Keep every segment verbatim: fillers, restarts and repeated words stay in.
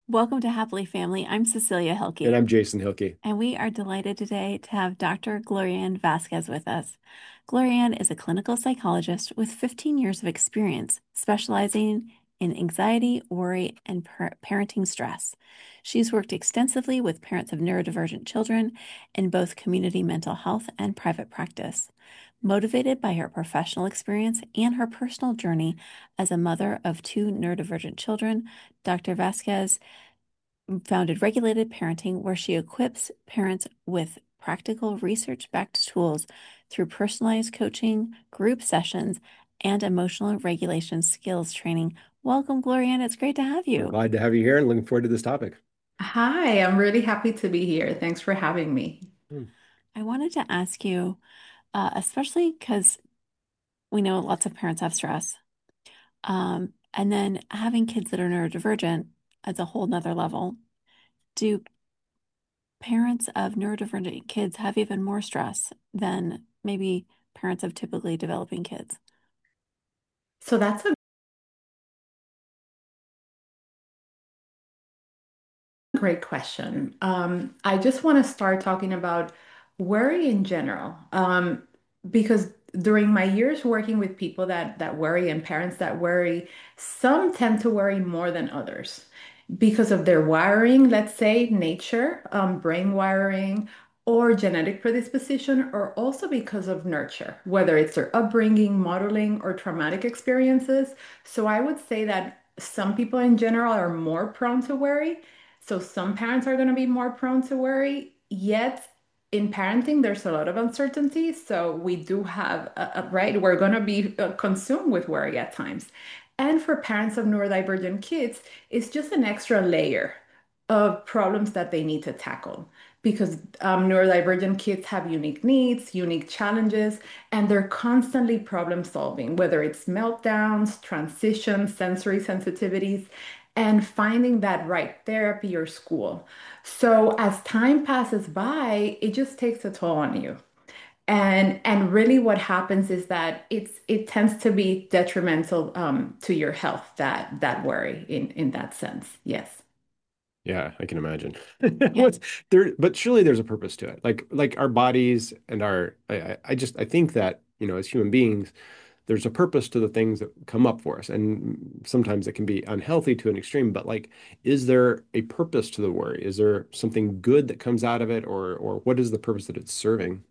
Welcome to Happily Family. I'm Cecilia And Hilke, I'm Jason Hilke. and we are delighted today to have Doctor Glorianne Vasquez with us. Glorianne is a clinical psychologist with fifteen years of experience specializing in anxiety, worry, and par parenting stress. She's worked extensively with parents of neurodivergent children in both community mental health and private practice. Motivated by her professional experience and her personal journey as a mother of two neurodivergent children, Doctor Vasquez founded Regulated Parenting, where she equips parents with practical research-backed tools through personalized coaching, group sessions, and emotional regulation skills training. Welcome, Gloriana. It's great to have I'm you. glad to have you here and looking forward to this topic. Hi, I'm really happy to be here. Thanks for having me. Hmm. I wanted to ask you, uh, especially because we know lots of parents have stress, um, and then having kids that are neurodivergent is a whole nother level. Do parents of neurodivergent kids have even more stress than maybe parents of typically developing kids? So that's a great question. Um, I just want to start talking about worry in general, um, because during my years working with people that that worry and parents that worry, some tend to worry more than others because of their wiring, let's say nature, um, brain wiring, or genetic predisposition, or also because of nurture, whether it's their upbringing, modeling, or traumatic experiences. So I would say that some people in general are more prone to worry, so some parents are going to be more prone to worry, yet in parenting, there's a lot of uncertainty. So we do have, a, a- right, we're going to be uh, consumed with worry at times. And for parents of neurodivergent kids, it's just an extra layer of problems that they need to tackle because um, neurodivergent kids have unique needs, unique challenges, and they're constantly problem solving, whether it's meltdowns, transitions, sensory sensitivities, and finding that right therapy or school. So as time passes by, it just takes a toll on you. And and really what happens is that it's it tends to be detrimental um, to your health, that that worry in in that sense. Yes. Yeah, I can imagine. Yeah. What's there, but surely there's a purpose to it. Like like our bodies and our I, I I just I think that, you know, as human beings, there's a purpose to the things that come up for us. And sometimes it can be unhealthy to an extreme, but like, is there a purpose to the worry? Is there something good that comes out of it, or or what is the purpose that it's serving?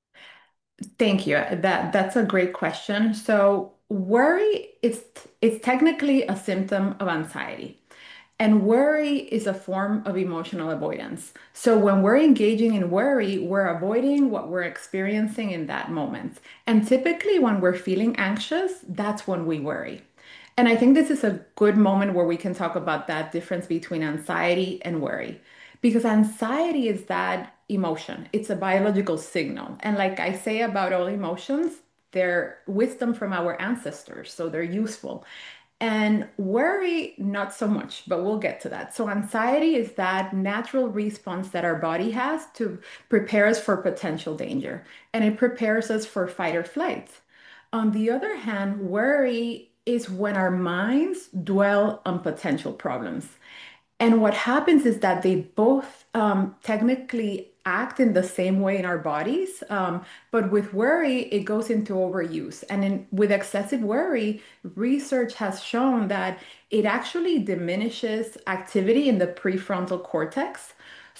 Thank you. That that's a great question. So worry is it's technically a symptom of anxiety. And worry is a form of emotional avoidance. So when we're engaging in worry, we're avoiding what we're experiencing in that moment. And typically, when we're feeling anxious, that's when we worry. And I think this is a good moment where we can talk about that difference between anxiety and worry. Because anxiety is that emotion, it's a biological signal. And like I say about all emotions, they're wisdom from our ancestors, so they're useful. And worry, not so much, but we'll get to that. So, anxiety is that natural response that our body has to prepare us for potential danger, and it prepares us for fight or flight. On the other hand, worry is when our minds dwell on potential problems. And what happens is that they both um, technically act in the same way in our bodies, um, but with worry, it goes into overuse. And in, with excessive worry, research has shown that it actually diminishes activity in the prefrontal cortex.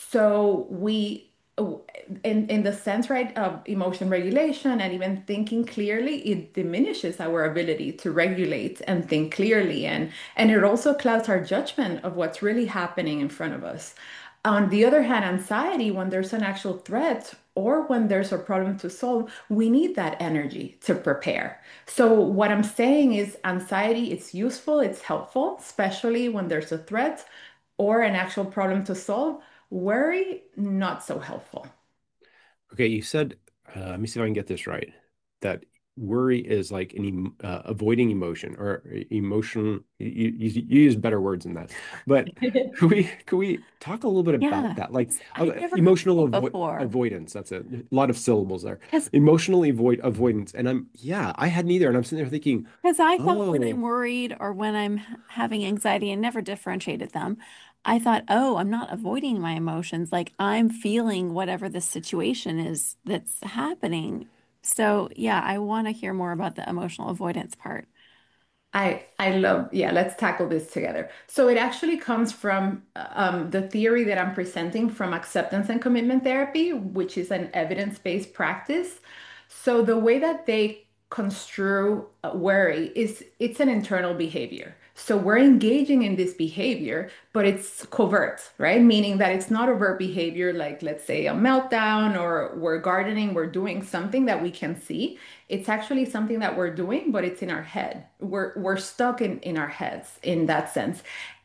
So we, in, in the sense, right, of emotion regulation and even thinking clearly, it diminishes our ability to regulate and think clearly. And and it also clouds our judgment of what's really happening in front of us. On the other hand, anxiety, when there's an actual threat or when there's a problem to solve, we need that energy to prepare. So, what I'm saying is, anxiety, it's useful, it's helpful, especially when there's a threat or an actual problem to solve. Worry, not so helpful. Okay, you said, uh, let me see if I can get this right, that worry is like an em uh, avoiding emotion or emotion. You, you, you use better words than that, but could we could we talk a little bit about Yeah. that? Like It's, I've uh, never heard emotional it avo before. avoidance. That's a, a lot of syllables there. Because Emotional avoid avoidance, and I'm yeah, I hadn't either, and I'm sitting there thinking, because I thought when I'm oh, worried or when I'm h- having anxiety, and never differentiated them. I thought, oh, I'm not avoiding my emotions. Like I'm feeling whatever the situation is that's happening. So, yeah, I want to hear more about the emotional avoidance part. I I love, yeah, let's tackle this together. So it actually comes from um, the theory that I'm presenting from acceptance and commitment therapy, which is an evidence-based practice. So the way that they construe uh, worry is it's an internal behavior. So we're engaging in this behavior, but it's covert, right? Meaning that it's not overt behavior like, let's say, a meltdown or we're gardening, we're doing something that we can see. It's actually something that we're doing, but it's in our head. We're we're stuck in in our heads in that sense.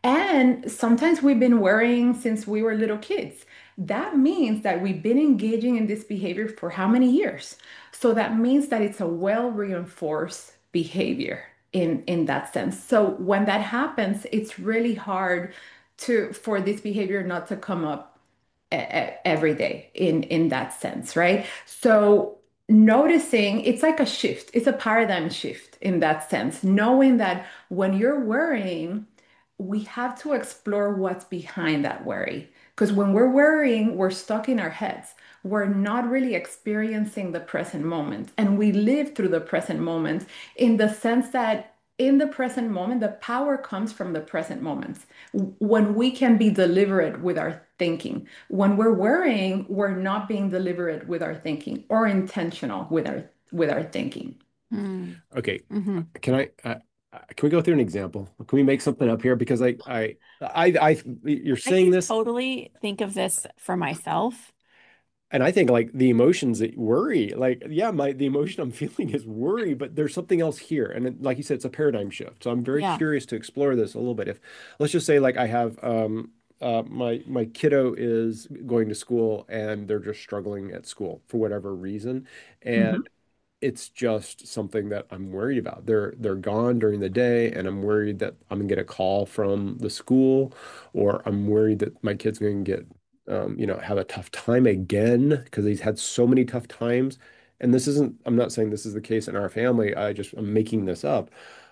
And sometimes we've been worrying since we were little kids. That means that we've been engaging in this behavior for how many years? So that means that it's a well reinforced behavior in in that sense. So when that happens, it's really hard to for this behavior not to come up e- e- every day in in that sense, right? So noticing it's like a shift, it's a paradigm shift in that sense, knowing that when you're worrying, we have to explore what's behind that worry. Because when we're worrying, we're stuck in our heads. We're not really experiencing the present moment. And we live through the present moment in the sense that in the present moment, the power comes from the present moments when we can be deliberate with our thinking. When we're worrying, we're not being deliberate with our thinking or intentional with our with our thinking. Hmm. Okay, Hmm. can I uh, uh, can we go through an example? Can we make something up here? Because I I I I you're I saying can this, totally think of this for myself. and I think like the emotions that worry, like yeah, my the emotion I'm feeling is worry, but there's something else here, and it, like you said, it's a paradigm shift. So I'm very Yeah. curious to explore this a little bit. If let's just say like I have um uh my my kiddo is going to school and they're just struggling at school for whatever reason, and Mhm. it's just something that I'm worried about. They're they're gone during the day, and I'm worried that I'm gonna get a call from the school, or I'm worried that my kid's gonna get, um, you know, have a tough time again because he's had so many tough times. And this isn't, I'm not saying this is the case in our family. I just, I'm making this up.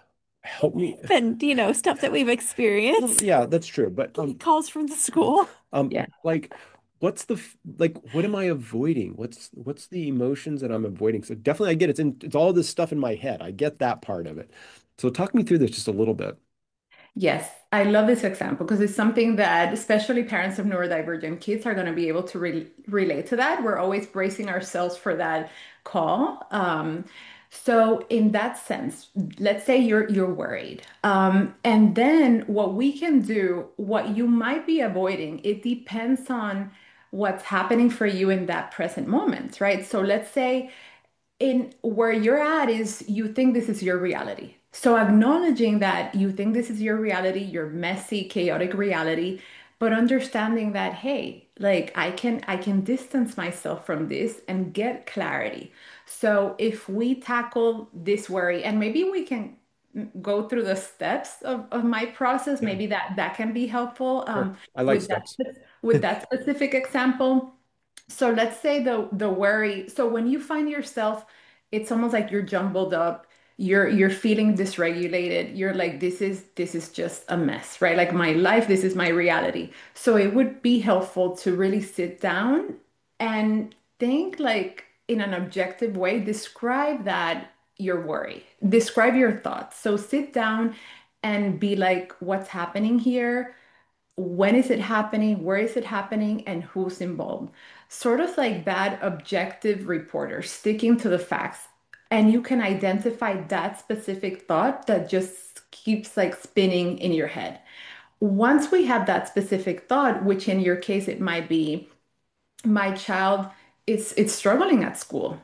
Help me. And, you know, stuff that we've Well, experienced. yeah, that's true. But Getting um, calls from the school. Yeah. um, like, what's the f- like? What am I avoiding? What's what's the emotions that I'm avoiding? So definitely, I get it's in it's all this stuff in my head. I get that part of it. So talk me through this just a little bit. Yes, I love this example because it's something that especially parents of neurodivergent kids are going to be able to re relate to that. We're always bracing ourselves for that call. Um, so in that sense, let's say you're you're worried. Um, and then what we can do, what you might be avoiding, it depends on what's happening for you in that present moment, right? So let's say in where you're at is you think this is your reality. So acknowledging that you think this is your reality, your messy, chaotic reality, but understanding that, hey, like I can I can distance myself from this and get clarity. So if we tackle this worry, and maybe we can go through the steps of, of my process, Yeah, maybe that that can be helpful sure. um, I like with that steps. with that specific example. So let's say the the worry. So when you find yourself, it's almost like you're jumbled up. You're you're feeling dysregulated. You're like, this is this is just a mess, right? Like my life, this is my reality. So it would be helpful to really sit down and think like in an objective way, describe that your worry, describe your thoughts. So sit down and be like, what's happening here? When is it happening, where is it happening, and who's involved. Sort of like that objective reporter, sticking to the facts. And you can identify that specific thought that just keeps like spinning in your head. Once we have that specific thought, which in your case, it might be my child is it's struggling at school.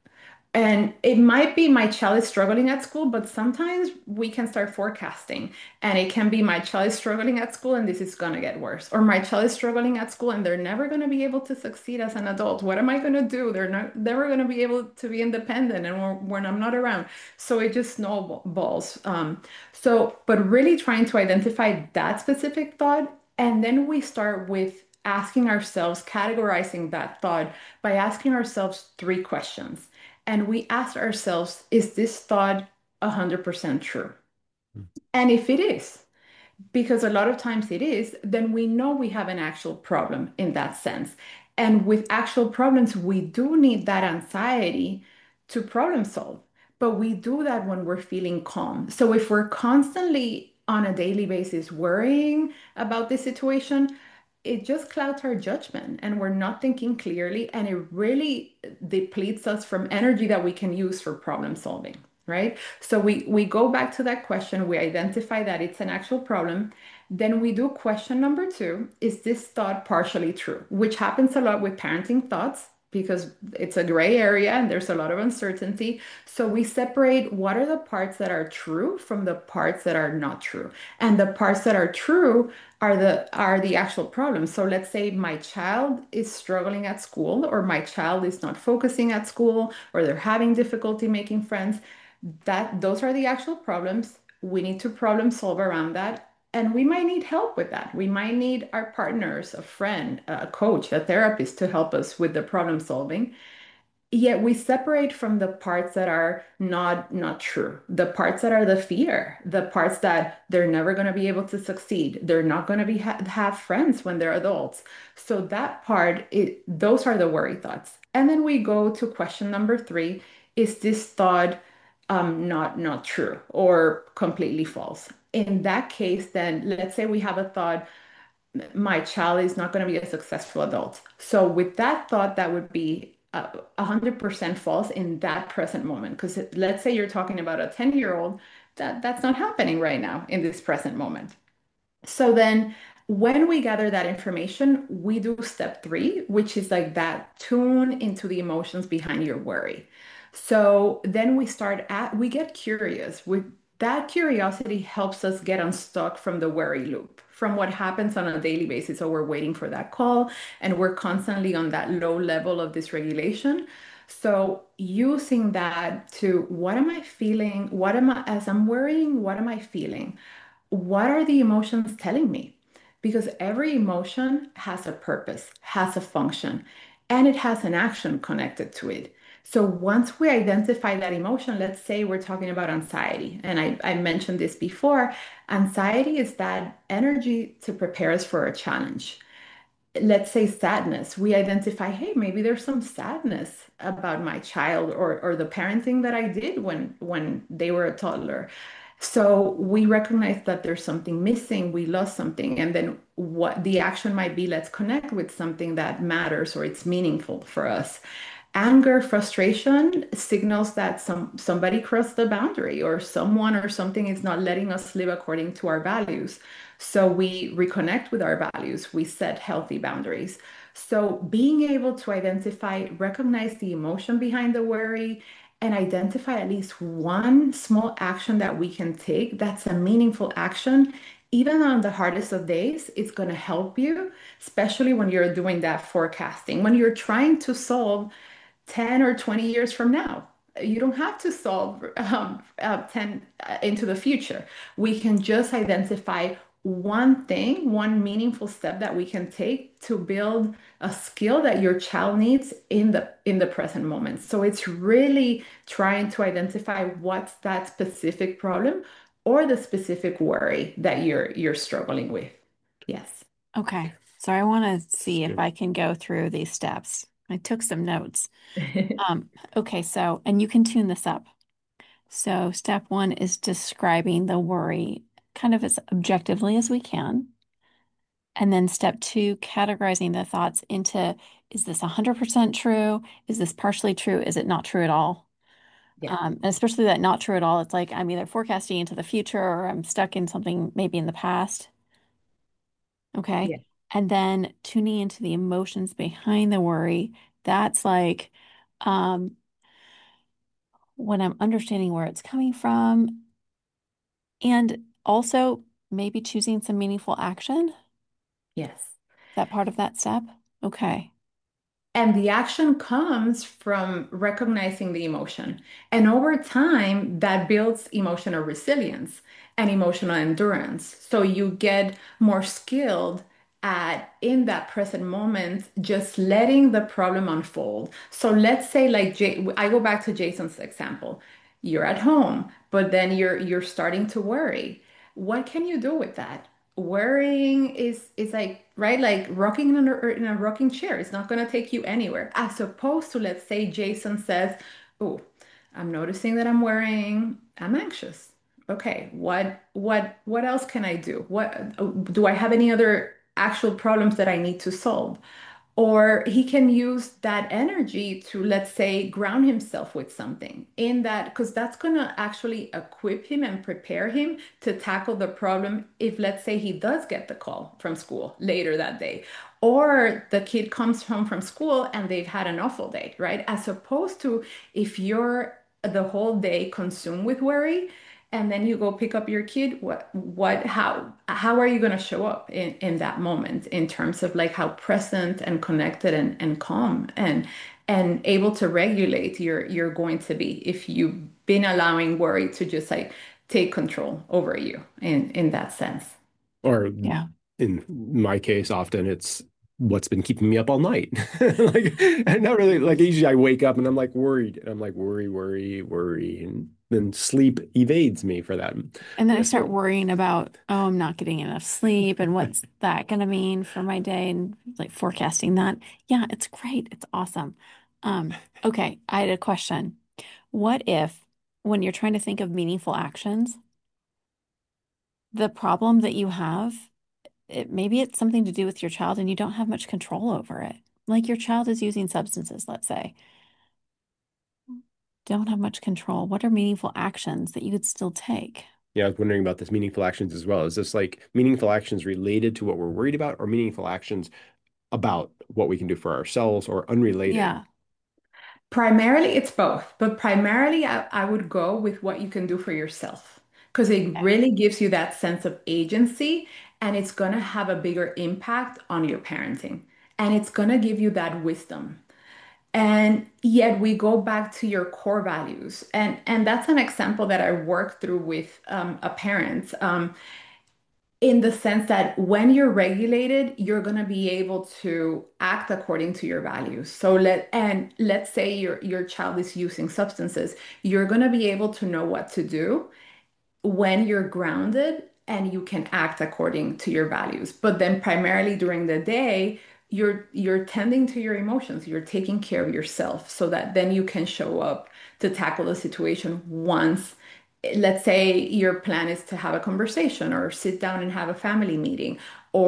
And it might be my child is struggling at school, but sometimes we can start forecasting. And it can be my child is struggling at school and this is going to get worse. Or my child is struggling at school and they're never going to be able to succeed as an adult. What am I going to do? They're not never going to be able to be independent and when, when I'm not around. So it just snowballs. Um, so, but really trying to identify that specific thought. And then we start with asking ourselves, categorizing that thought by asking ourselves three questions and we ask ourselves, is this thought one hundred percent true? And if it is, because a lot of times it is, then we know we have an actual problem in that sense. And with actual problems, we do need that anxiety to problem solve. But we do that when we're feeling calm. So if we're constantly on a daily basis worrying about the situation, it just clouds our judgment and we're not thinking clearly. And it really depletes us from energy that we can use for problem solving, right? So we, we go back to that question, we identify that it's an actual problem. Then we do question number two, is this thought partially true? Which happens a lot with parenting thoughts because it's a gray area and there's a lot of uncertainty. So we separate what are the parts that are true from the parts that are not true. And the parts that are true are the are the actual problems. So let's say my child is struggling at school, or my child is not focusing at school, or they're having difficulty making friends. That those are the actual problems. We need to problem solve around that. And we might need help with that. We might need our partners, a friend, a coach, a therapist to help us with the problem solving. Yet we separate from the parts that are not not true, the parts that are the fear, the parts that they're never going to be able to succeed, they're not going to be ha have friends when they're adults. So that part, it, those are the worry thoughts. And then we go to question number three, is this thought um, not not true or completely false? In that case, then let's say we have a thought, my child is not going to be a successful adult. So with that thought, that would be uh, one hundred percent false in that present moment. Because let's say you're talking about a ten-year-old, that, that's not happening right now in this present moment. So then when we gather that information, we do step three, which is like that tune into the emotions behind your worry. So then we start at, we get curious. We, that curiosity helps us get unstuck from the worry loop, from what happens on a daily basis. So we're waiting for that call and we're constantly on that low level of dysregulation. So using that to what am I feeling? What am I, as I'm worrying, what am I feeling? What are the emotions telling me? Because every emotion has a purpose, has a function, and it has an action connected to it. So once we identify that emotion, let's say we're talking about anxiety, and I, I mentioned this before, anxiety is that energy to prepare us for a challenge. Let's say sadness, we identify, hey, maybe there's some sadness about my child or or the parenting that I did when when they were a toddler. So we recognize that there's something missing, we lost something, and then what the action might be, let's connect with something that matters or it's meaningful for us. Anger, frustration signals that some somebody crossed the boundary or someone or something is not letting us live according to our values. So we reconnect with our values, we set healthy boundaries. So being able to identify, recognize the emotion behind the worry and identify at least one small action that we can take that's a meaningful action, even on the hardest of days, it's going to help you, especially when you're doing that forecasting, when you're trying to solve ten or twenty years from now. You don't have to solve um, uh, ten uh, into the future. We can just identify one thing, one meaningful step that we can take to build a skill that your child needs in the in the present moment. So it's really trying to identify what's that specific problem or the specific worry that you're you're struggling with. Yes. Okay. So I want to see if Yeah. I can go through these steps. I took some notes. Um, okay, so, and you can tune this up. So step one is describing the worry kind of as objectively as we can. And then step two, categorizing the thoughts into, is this one hundred percent true? Is this partially true? Is it not true at all? Yeah. Um, and especially that not true at all, it's like I'm either forecasting into the future or I'm stuck in something maybe in the past. Okay. Yeah. And then tuning into the emotions behind the worry. That's like um, when I'm understanding where it's coming from and also maybe choosing some meaningful action. Yes. That part of that step. Okay. And the action comes from recognizing the emotion. And over time, that builds emotional resilience and emotional endurance. So you get more skilled at, in that present moment, just letting the problem unfold. So let's say, like, J I go back to Jason's example. You're at home, but then you're you're starting to worry. What can you do with that? Worrying is is like, right, like rocking in a, in a rocking chair. It's not going to take you anywhere. As opposed to, let's say Jason says, "Oh, I'm noticing that I'm worrying. I'm anxious. Okay, what what what else can I do? What do I have any other actual problems that I need to solve?" Or he can use that energy to, let's say, ground himself with something in that, because that's going to actually equip him and prepare him to tackle the problem if, let's say, he does get the call from school later that day. Or the kid comes home from school and they've had an awful day, right? As opposed to if you're the whole day consumed with worry, and then you go pick up your kid, what what how how are you going to show up in in that moment in terms of like how present and connected and and calm and and able to regulate you're you're going to be if you've been allowing worry to just like take control over you in in that sense. Or Yeah. in my case, often it's what's been keeping me up all night. Like, and not really, like usually I wake up and I'm like worried, and I'm like worry, worry, worry, and then sleep evades me for that. And then I That's start what, worrying about, oh, I'm not getting enough sleep and what's that going to mean for my day and like forecasting that. Yeah, it's great. It's awesome. Um, okay, I had a question. What if when you're trying to think of meaningful actions, the problem that you have, it, maybe it's something to do with your child and you don't have much control over it. Like your child is using substances, let's say, don't have much control. What are meaningful actions that you could still take? yeah, I was wondering about this meaningful actions as well. Is this like meaningful actions related to what we're worried about, or meaningful actions about what we can do for ourselves, or unrelated? Yeah. Primarily, it's both, but primarily, I, I would go with what you can do for yourself because it Okay. really gives you that sense of agency and it's going to have a bigger impact on your parenting and it's going to give you that wisdom. And yet, we go back to your core values. And, and that's an example that I worked through with um, a parent. Um, in the sense that when you're regulated, you're going to be able to act according to your values. So let and let's say your your child is using substances, you're going to be able to know what to do when you're grounded and you can act according to your values. But then primarily during the day, you're you're tending to your emotions. You're taking care of yourself so that then you can show up to tackle the situation once. Let's say your plan is to have a conversation or sit down and have a family meeting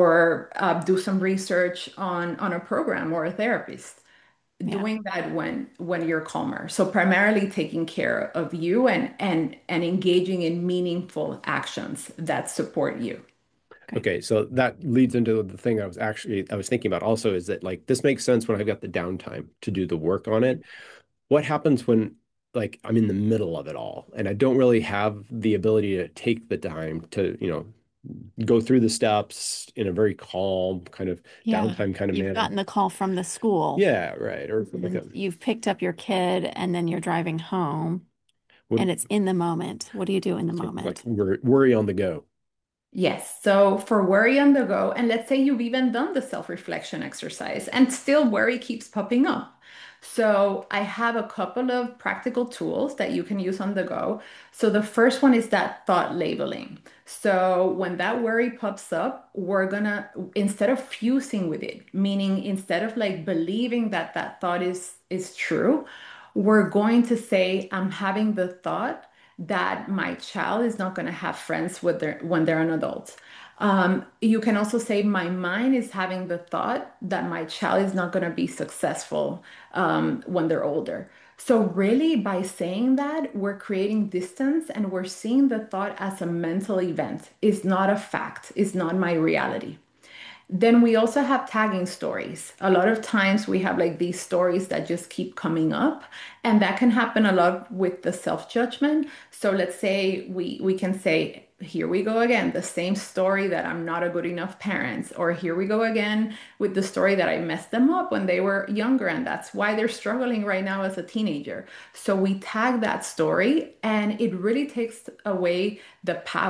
or uh, do some research on on a program or a therapist, Yeah. doing that when when you're calmer. So primarily taking care of you and and and engaging in meaningful actions that support you. Okay. Okay, so that leads into the thing I was actually I was thinking about also is that like this makes sense when I've got the downtime to do the work on it. What happens when like I'm in the middle of it all and I don't really have the ability to take the time to, you know, go through the steps in a very calm kind of Yeah. downtime kind of You've manner? gotten the call from the school Yeah, right. Or like a and you've picked up your kid and then you're driving home what and it's in the moment. What do you do in the so like moment? worry, worry on the go. Yes. So for worry on the go, and let's say you've even done the self-reflection exercise and still worry keeps popping up. So I have a couple of practical tools that you can use on the go. So the first one is that thought labeling. So when that worry pops up, we're gonna, instead of fusing with it, meaning instead of like believing that that thought is is true, we're going to say, I'm having the thought that my child is not going to have friends with their, when they're an adult. Um, you can also say, my mind is having the thought that my child is not going to be successful um, when they're older. So, really, by saying that, we're creating distance and we're seeing the thought as a mental event. It's not a fact, it's not my reality. Then we also have tagging stories. A lot of times we have like these stories that just keep coming up, and that can happen a lot with the self-judgment. So let's say we we can say, here we go again, the same story that I'm not a good enough parent, or here we go again with the story that I messed them up when they were younger, and that's why they're struggling right now as a teenager. So we tag that story, and it really takes away the power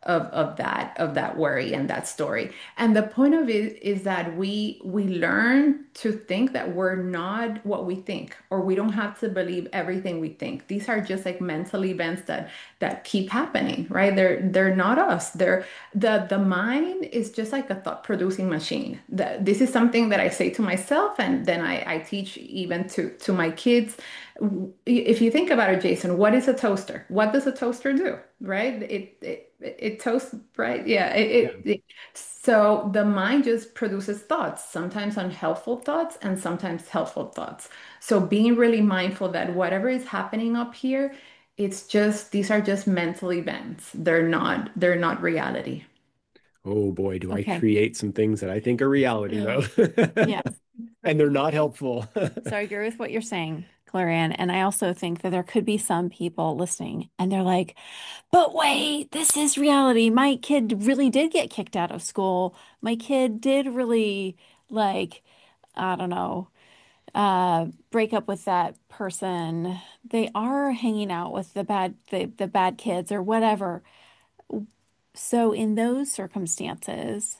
of, of that of that worry and that story. And the point of it is that we we learn to think that we're not what we think, or we don't have to believe everything we think. These are just like mental events that that keep happening, right? They're they're not us. They're the the mind is just like a thought producing machine. The, this is something that I say to myself, and then I, I teach even to to my kids. If you think about it, Jason, what is a toaster? What does a toaster do? Right? It it it toasts, right? Yeah. It, Yeah. it, it so the mind just produces thoughts, sometimes unhelpful thoughts and sometimes helpful thoughts. So being really mindful that whatever is happening up here, it's just these are just mental events. They're not they're not reality. Oh boy, do I Okay. create some things that I think are reality Yeah. though. Yes. And they're not helpful. So I agree with what you're saying, Glorianne. And I also think that there could be some people listening and they're like, but wait, this is reality. My kid really did get kicked out of school. My kid did really, like, I don't know, uh, break up with that person. They are hanging out with the bad the, the bad kids or whatever. So in those circumstances,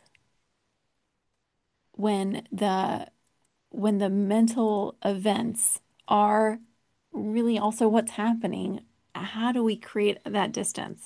when the when the mental events are really also what's happening, how do we create that distance?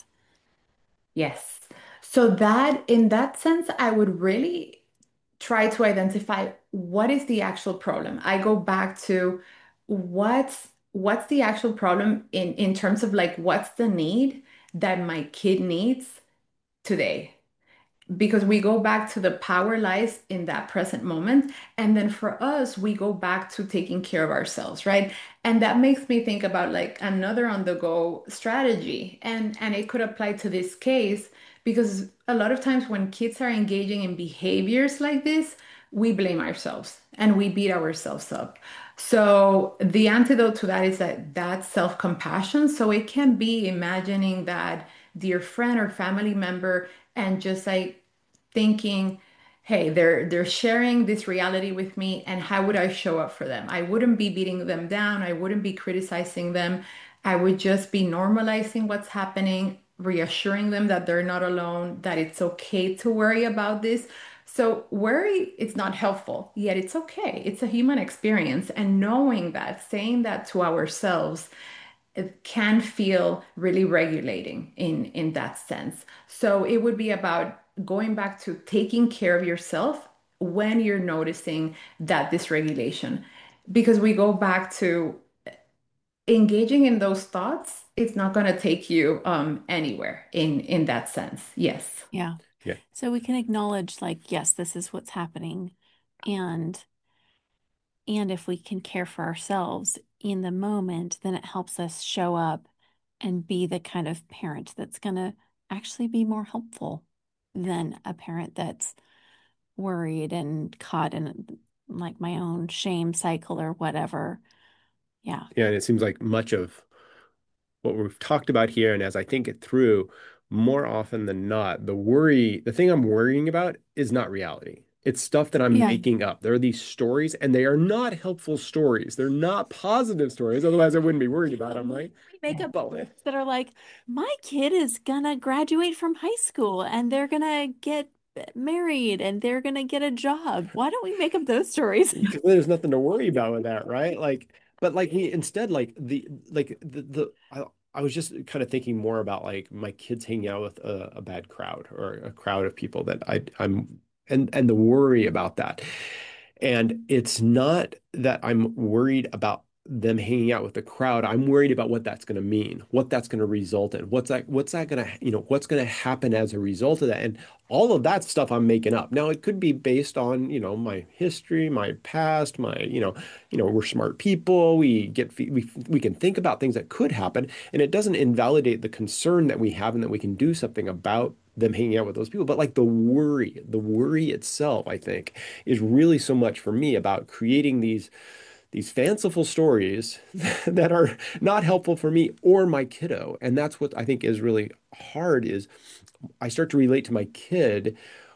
Yes. So that in that sense, I would really try to identify what is the actual problem. I go back to what's what's the actual problem in in terms of like what's the need that my kid needs today, because we go back to the power lies in that present moment. And then for us, we go back to taking care of ourselves, right? And that makes me think about like another on the go strategy. And and it could apply to this case because a lot of times when kids are engaging in behaviors like this, we blame ourselves and we beat ourselves up. So the antidote to that is that that's self-compassion. So it can be imagining that dear friend or family member and just like thinking, hey, they're they're sharing this reality with me, and how would I show up for them? I wouldn't be beating them down, I wouldn't be criticizing them. I would just be normalizing what's happening, reassuring them that they're not alone, that it's okay to worry about this. So worry, it's not helpful, yet it's okay. It's a human experience. And knowing that, saying that to ourselves, it can feel really regulating in in that sense. So it would be about going back to taking care of yourself when you're noticing that dysregulation, because we go back to engaging in those thoughts. It's not going to take you um, anywhere in in that sense. Yes. Yeah. Yeah. So we can acknowledge, like, yes, this is what's happening. And and if we can care for ourselves in the moment, then it helps us show up and be the kind of parent that's going to actually be more helpful than a parent that's worried and caught in like my own shame cycle or whatever. Yeah. Yeah, and it seems like much of what we've talked about here, and as I think it through, more often than not, the worry, the thing I'm worrying about is not reality. It's stuff that I'm Yeah. making up. There are these stories, and they are not helpful stories. They're not positive stories. Otherwise, I wouldn't be worried about them, right? We make up But that are like, my kid is gonna graduate from high school and they're gonna get married and they're gonna get a job. Why don't we make up those stories? because there's nothing to worry about with that, right? Like, but like we instead like the like the the I, I was just kind of thinking more about like my kids hanging out with a, a bad crowd or a crowd of people that I I'm and and the worry about that. And it's not that I'm worried about them hanging out with the crowd. I'm worried about what that's going to mean, what that's going to result in, what's that, what's that going to, you know, what's going to happen as a result of that. And all of that stuff I'm making up. Now, it could be based on, you know, my history, my past, my, you know, you know, we're smart people. We get, we, we can think about things that could happen, and it doesn't invalidate the concern that we have and that we can do something about them hanging out with those people. But like the worry, the worry itself, I think, is really so much for me about creating these these fanciful stories that are not helpful for me or my kiddo. And that's what I think is really hard is I start to relate to my kid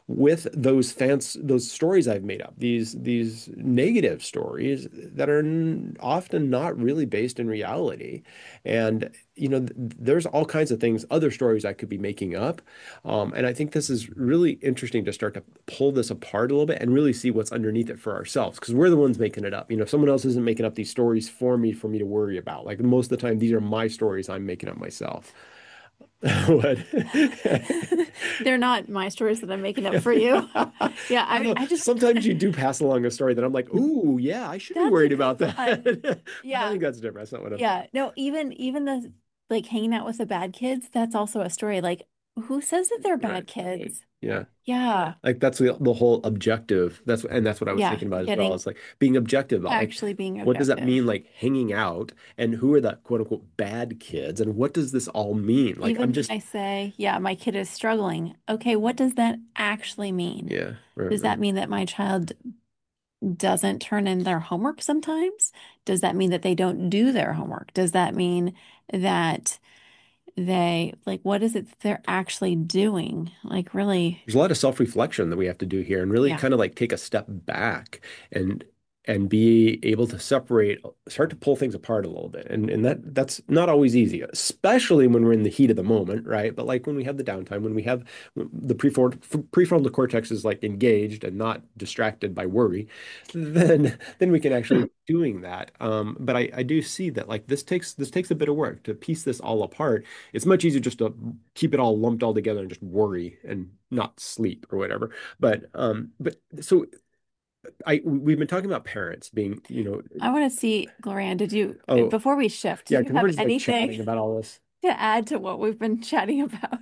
with those fans, those stories I've made up, these these negative stories that are n- often not really based in reality. And you know, th there's all kinds of things, other stories I could be making up. Um, and I think this is really interesting to start to pull this apart a little bit and really see what's underneath it for ourselves, because we're the ones making it up. You know, someone else isn't making up these stories for me for me to worry about. Like most of the time, these are my stories I'm making up myself. What? They're not my stories that I'm making up for you. Yeah, I don't I, know. I just, Sometimes you do pass along a story that I'm like, ooh, yeah, I should be that's a worried good about that. one. But I Yeah. think that's different. That's not what I'm. Yeah. No, even, even the like hanging out with the bad kids, that's also a story. Like, who says that they're Right. bad kids? Yeah. Yeah. Like that's the, the whole objective. That's and that's what I was Yeah. thinking about as well. Getting It's like being objective about like actually being what does that objective. mean, like hanging out, and who are the quote unquote bad kids, and what does this all mean? Like I'm Even when just I say, yeah, my kid is struggling. Okay, what does that actually mean? yeah, right, Does right. that mean that my child doesn't turn in their homework sometimes? Does that mean that they don't do their homework? Does that mean that they, like, what is it that they're actually doing? Like, really, There's a lot of self-reflection that we have to do here and really yeah. kind of like take a step back and and be able to separate, start to pull things apart a little bit. And and that that's not always easy, especially when we're in the heat of the moment, right? But like when we have the downtime, when we have the prefrontal prefrontal cortex is like engaged and not distracted by worry, then then we can actually be doing that. Um, but I, I do see that like this takes this takes a bit of work to piece this all apart. It's much easier just to keep it all lumped all together and just worry and not sleep or whatever. But um, but so I we've been talking about parents being, you know, I want to see, Glorianne, did you, oh before we shift, do yeah, you because we're have just like anything chatting about all this. to add to what we've been chatting about?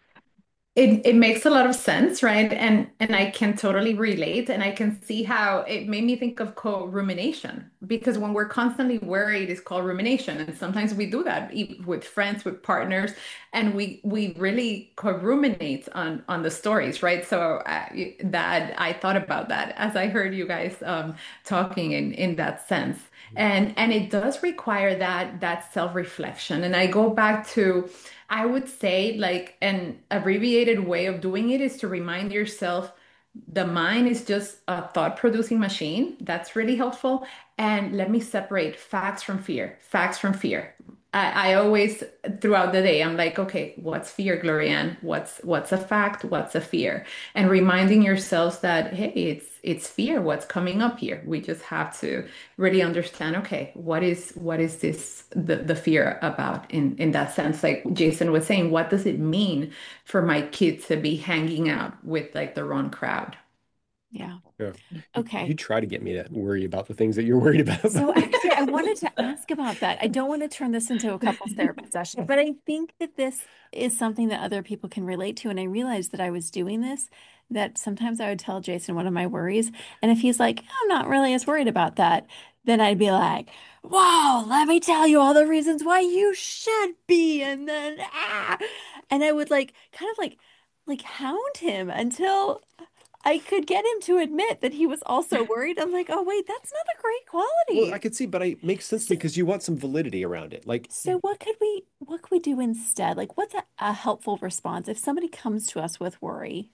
It it makes a lot of sense, right? And and I can totally relate, and I can see how it made me think of co-rumination, because when we're constantly worried, it's called rumination, and sometimes we do that e- with friends, with partners, and we we really co-ruminate on on the stories, right? So uh, that I thought about that as I heard you guys um, talking in in that sense, and and it does require that that self-reflection, and I go back to. I would say, like, an abbreviated way of doing it is to remind yourself the mind is just a thought producing machine. That's really helpful. And let me separate facts from fear, facts from fear. I, I always, throughout the day, I'm like, okay, what's fear, Glorianne? What's what's a fact? What's a fear? And reminding yourselves that, hey, it's it's fear, what's coming up here. We just have to really understand, okay, what is what is this the, the fear about in, in that sense? Like Jason was saying, what does it mean for my kid to be hanging out with like the wrong crowd? Yeah. Yeah. You, you Okay. try to get me to worry about the things that you're worried about. So actually, I wanted to ask about that. I don't want to turn this into a couples therapy session, but I think that this is something that other people can relate to. And I realized that I was doing this, that sometimes I would tell Jason one of my worries. And if he's like, I'm not really as worried about that, then I'd be like, wow, let me tell you all the reasons why you should be. And then, ah, and I would like kind of like, like hound him until I could get him to admit that he was also worried. I'm like, oh, wait, that's not a great Well, I quality. could see, but it makes sense to So, me because you want some validity around it. Like, so what could we what could we do instead? Like, what's a, a helpful response if somebody comes to us with worry?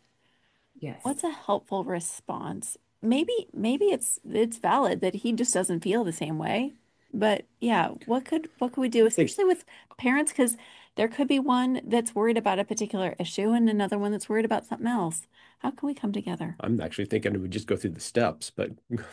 Yes. What's a helpful response? Maybe maybe it's it's valid that he just doesn't feel the same way. But yeah, what could what could we do, I think especially with parents? Because there could be one that's worried about a particular issue and another one that's worried about something else. How can we come together? I'm actually thinking we would just go through the steps, but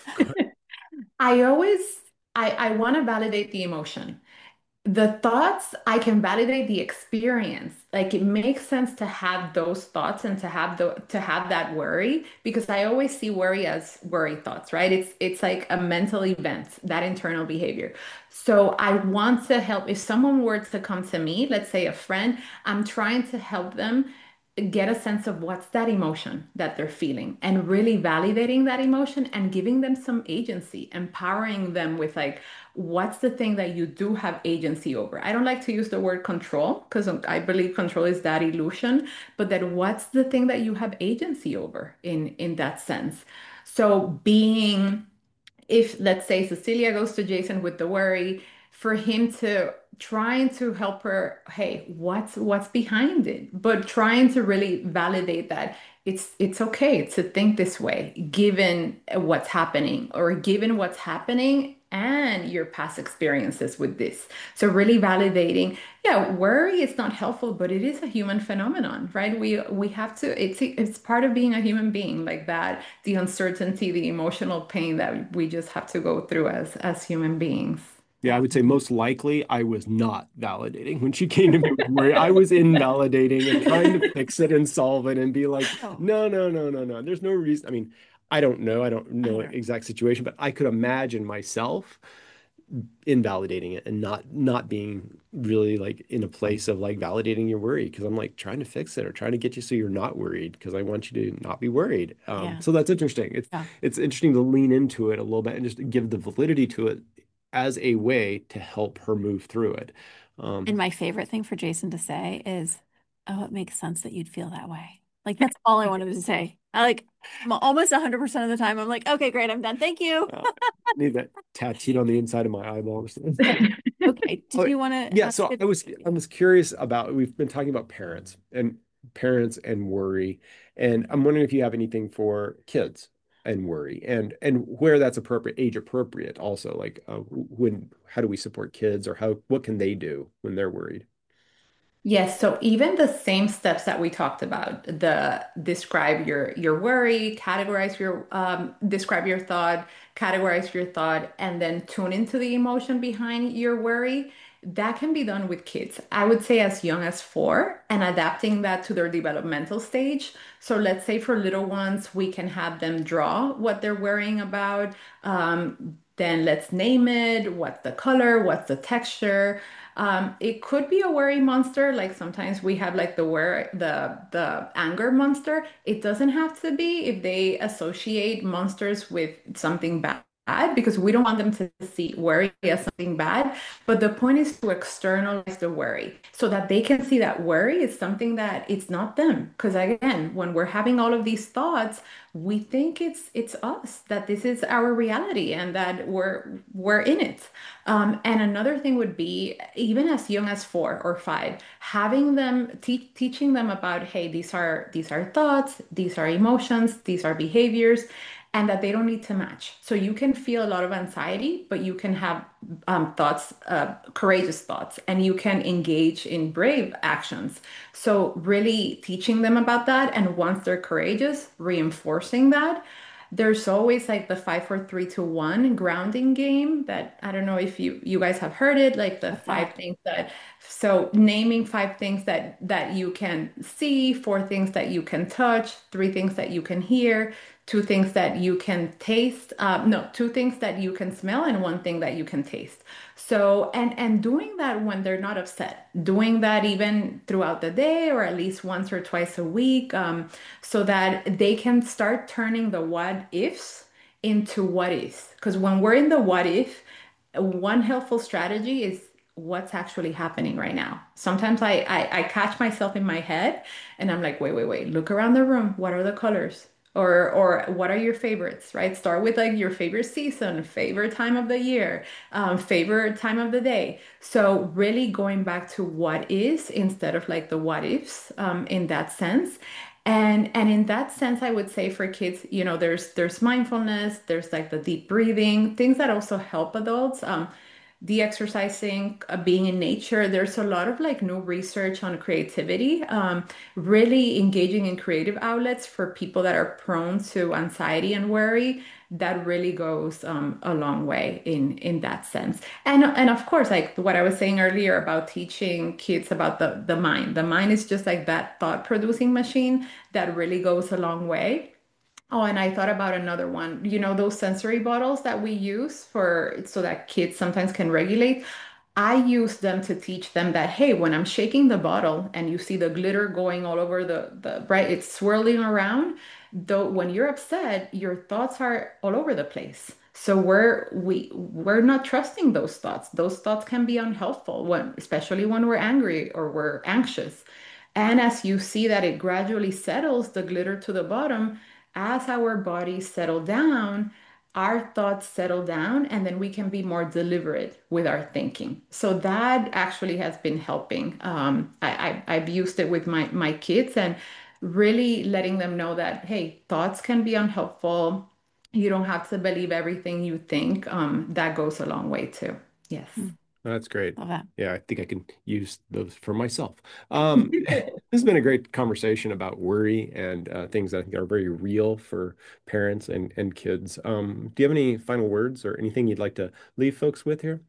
I always I, I want to validate the emotion. The thoughts, I can validate the experience. Like it makes sense to have those thoughts and to have the to have that worry, because I always see worry as worry thoughts, right? It's it's like a mental event, that internal behavior. So I want to help if someone were to come to me, let's say a friend, I'm trying to help them get a sense of what's that emotion that they're feeling and really validating that emotion and giving them some agency, empowering them with like, what's the thing that you do have agency over? I don't like to use the word control because I believe control is that illusion, but that what's the thing that you have agency over in in that sense? So being if let's say Cecilia goes to Jason with the worry, for him to trying to help her, hey, what's what's behind it? But trying to really validate that it's it's okay to think this way, given what's happening or given what's happening and your past experiences with this. So really validating, yeah, worry is not helpful, but it is a human phenomenon, right? We we have to, it's it's part of being a human being like that, the uncertainty, the emotional pain that we just have to go through as as human beings. Yeah, I would say most likely I was not validating when she came to me with worry. I was invalidating and trying to fix it and solve it and be like, Oh, no, no, no, no, no. There's no reason. I mean, I don't know. I don't know I exact situation, but I could imagine myself invalidating it and not not being really like in a place of like validating your worry because I'm like trying to fix it or trying to get you so you're not worried because I want you to not be worried. Um, yeah. so that's interesting. It's Yeah. it's interesting to lean into it a little bit and just give the validity to it as a way to help her move through it. And Um, my favorite thing for Jason to say is, "Oh, it makes sense that you'd feel that way." Like that's all I wanted to say. I like m- almost one hundred percent of the time I'm like, "Okay, great, I'm done. Thank you." uh, Need that tattooed on the inside of my eyeballs. Okay, did Oh, you want to yeah. ask So it? I was I was curious about we've been talking about parents and parents and worry, and I'm wondering if you have anything for kids and worry, and and where that's appropriate, age appropriate, also like uh, when how do we support kids or how what can they do when they're worried? Yes, so even the same steps that we talked about, the describe your your worry, categorize your um, describe your thought, categorize your thought, and then tune into the emotion behind your worry, that can be done with kids. I would say as young as four and adapting that to their developmental stage. So let's say for little ones, we can have them draw what they're worrying about. Um, then let's name it. What's the color? What's the texture? Um, it could be a worry monster. Like sometimes we have like the wor the the anger monster. It doesn't have to be if they associate monsters with something bad because we don't want them to see worry as something bad. But the point is to externalize the worry so that they can see that worry is something that it's not them. Because again, when we're having all of these thoughts, we think it's it's us, that this is our reality and that we're we're in it. Um, and another thing would be, even as young as four or five, having them te teaching them about, hey, these are these are thoughts, these are emotions, these are behaviors, and that they don't need to match. So you can feel a lot of anxiety, but you can have um, thoughts, uh, courageous thoughts, and you can engage in brave actions. So really teaching them about that, and once they're courageous, reinforcing that. There's always like the five, four, three, two, one grounding game that I don't know if you you guys have heard it, like the What's five that? things that, so naming five things that that you can see, four things that you can touch, three things that you can hear, two things that you can taste, uh, no, two things that you can smell, and one thing that you can taste. So, and and doing that when they're not upset, doing that even throughout the day or at least once or twice a week. Um, so that they can start turning the what ifs into what is. Because when we're in the what if, one helpful strategy is what's actually happening right now. Sometimes I, I, I catch myself in my head and I'm like, wait, wait, wait, look around the room. What are the colors? Or or what are your favorites, right? Start with like your favorite season, favorite time of the year, um, favorite time of the day. So really going back to what is instead of like the what ifs um, in that sense. And and in that sense, I would say for kids, you know, there's there's mindfulness, there's like the deep breathing, things that also help adults. Um, the exercising, uh, being in nature. There's a lot of like new research on creativity, um, really engaging in creative outlets for people that are prone to anxiety and worry. That really goes um, a long way in in that sense. And and of course, like what I was saying earlier about teaching kids about the the mind. The mind is just like that thought producing machine that really goes a long way. Oh, and I thought about another one. You know, those sensory bottles that we use for so that kids sometimes can regulate. I use them to teach them that, hey, when I'm shaking the bottle and you see the glitter going all over the, the right, it's swirling around, though when you're upset, your thoughts are all over the place. So we're we we're not trusting those thoughts. Those thoughts can be unhelpful when, especially when we're angry or we're anxious. And as you see that it gradually settles the glitter to the bottom, as our bodies settle down, our thoughts settle down and then we can be more deliberate with our thinking. So that actually has been helping. Um, I, I, I've used it with my, my kids and really letting them know that, hey, thoughts can be unhelpful. You don't have to believe everything you think. Um, that goes a long way too. Yes. Mm, That's great. love that. Yeah, I think I can use those for myself. Um, this has been a great conversation about worry and uh, things that I think are very real for parents and, and kids. Um, do you have any final words or anything you'd like to leave folks with here?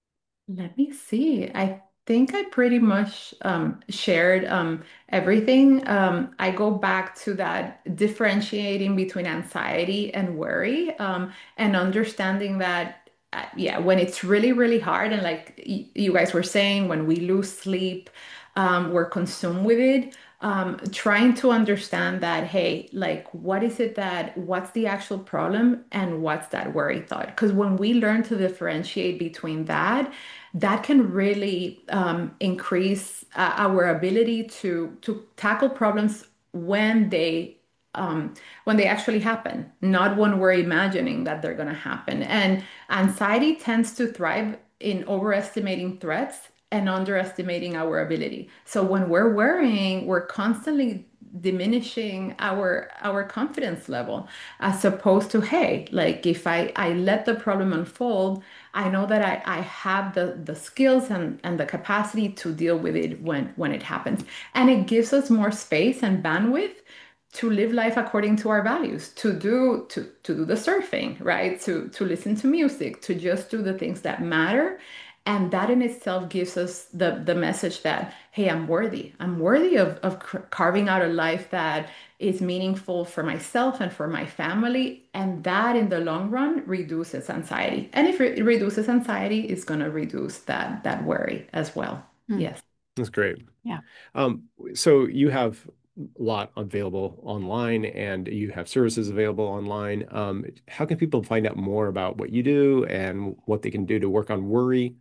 Let me see. I think I pretty much um, shared um, everything. Um, I go back to that differentiating between anxiety and worry, um, and understanding that, uh, yeah, when it's really, really hard, and like y you guys were saying, when we lose sleep, um, we're consumed with it. Um, trying to understand that, hey, like, what is it that, what's the actual problem and what's that worry thought? Because when we learn to differentiate between that, that can really um, increase uh, our ability to to tackle problems when they um, when they actually happen, not when we're imagining that they're going to happen. And anxiety tends to thrive in overestimating threats and underestimating our ability. So when we're worrying, we're constantly diminishing our our confidence level as opposed to, hey, like if I I let the problem unfold, I know that I, I have the, the skills and, and the capacity to deal with it when, when it happens. And it gives us more space and bandwidth to live life according to our values, to do to, to do the surfing, right? To to listen to music, to just do the things that matter. And that in itself gives us the, the message that, hey, I'm worthy. I'm worthy of, of carving out a life that is meaningful for myself and for my family. And that in the long run reduces anxiety. And if it reduces anxiety, it's going to reduce that that worry as well. Mm, Yes. That's great. yeah. Um, so you have a lot available online and you have services available online. Um, how can people find out more about what you do and what they can do to work on worry?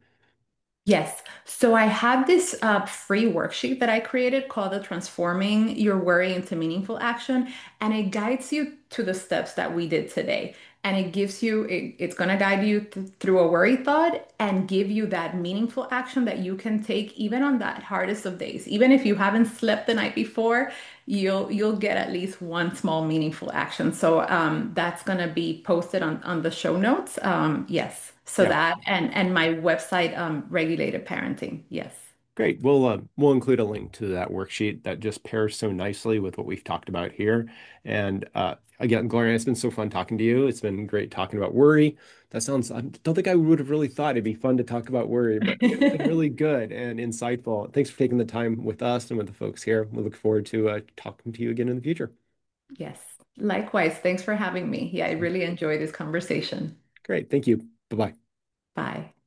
Yes. So I have this uh, free worksheet that I created called the Transforming Your Worry into Meaningful Action, and it guides you to the steps that we did today. And it gives you, it, it's going to guide you th through a worry thought and give you that meaningful action that you can take even on that hardest of days. Even if you haven't slept the night before, you'll you'll get at least one small meaningful action. So um, that's going to be posted on on the show notes. Um, yes. So Yeah. that and and my website, um, Regulated Parenting. Yes. Great. We'll uh, we'll include a link to that worksheet that just pairs so nicely with what we've talked about here. And uh, again, Gloria, it's been so fun talking to you. It's been great talking about worry. That sounds, I don't think I would have really thought it'd be fun to talk about worry, but it's been really good and insightful. Thanks for taking the time with us and with the folks here. We look forward to uh, talking to you again in the future. Yes. Likewise. Thanks for having me. Yeah, I really enjoyed this conversation. Great. Thank you. Bye-bye. Bye.